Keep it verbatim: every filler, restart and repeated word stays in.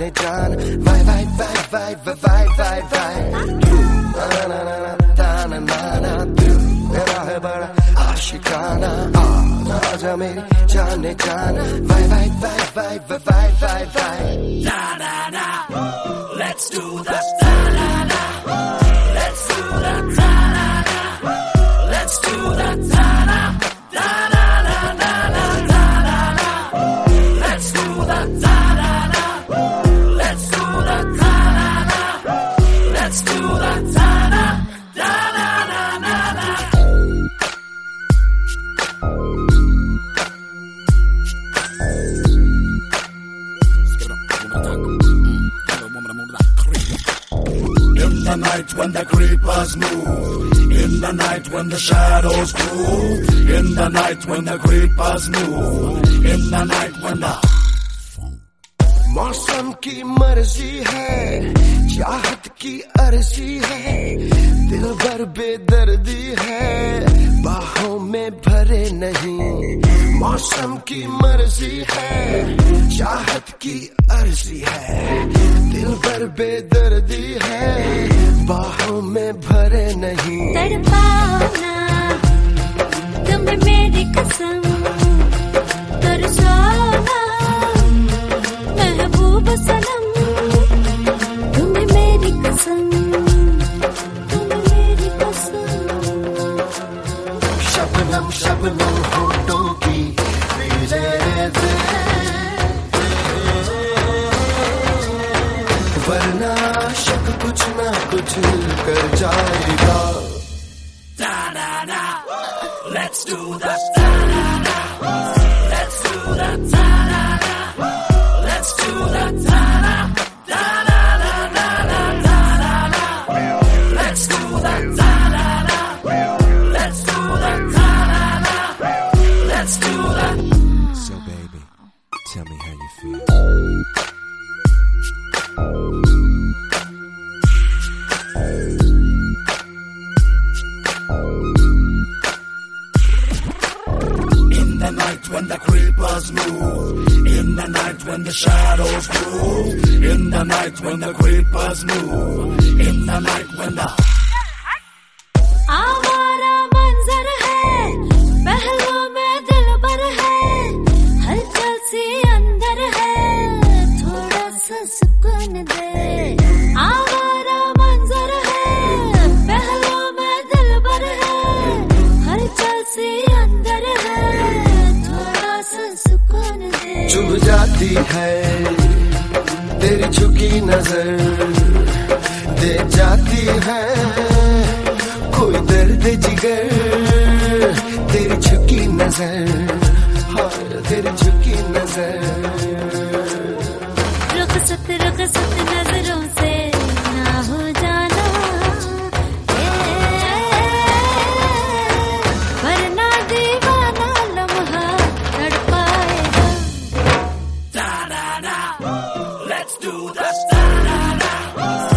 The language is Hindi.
जाने जान वाई वाई वाई वाई वाई वाई वाई तू ना ना ना ना ना ना ना तू मेरा है बड़ा आशिकाना आ आजा मेरी जाने जान वाई वाई वाई वाई वाई वाई वाई na na na let's do that na na na let's do that na na na let's do that na na na na na na na na na let's do that na na na let's do that na na na let's do that na na na na na na In the night when the creepers move, in the night when the shadows move, in the night when the creepers move, in the night when the मौसम की मर्जी है चाहत की अर्जी है दिल भर बेदर्दी है बाहों में भरे नहीं मौसम की मर्जी है चाहत की अर्जी है दिल भर बेदर्दी है बाहों में भरे नहीं तड़पाना तुम्हें मेरी कसम तरसाना महबूब सनम तुम्हें मेरी कसम तुम्हें मेरी कसम शबनम शबनम होठों की पीले दे वरना शक कुछ ना कुछ कर जाएगा da na na let's do that da na na let's do that da na na let's do that da na da na na na na na na let's do that da na na let's do that da na na let's do that. So baby, tell me how you feel. In the night when the creepers move, in the night when the shadows move, in the night when the creepers move, in the night when the आवारा मंजर है पहलों में दिल भर है हलचल सी अंदर है थोड़ा सा सुकून दे आवारा मंजर है पहलों में दिल भर है हलचल सी अंदर है थोड़ा सा सुकून दे चुभ जाती है तेरी झुकी नजर दे जाती है कोई दर्द जिगर तेरी झुकी नजर हाँ तेरी झुकी नजर रुखसत रुखसत नजरों से ना हो जाना ए, वरना दीवाना लम्हा तड़पाएगा da na na let's do that da na na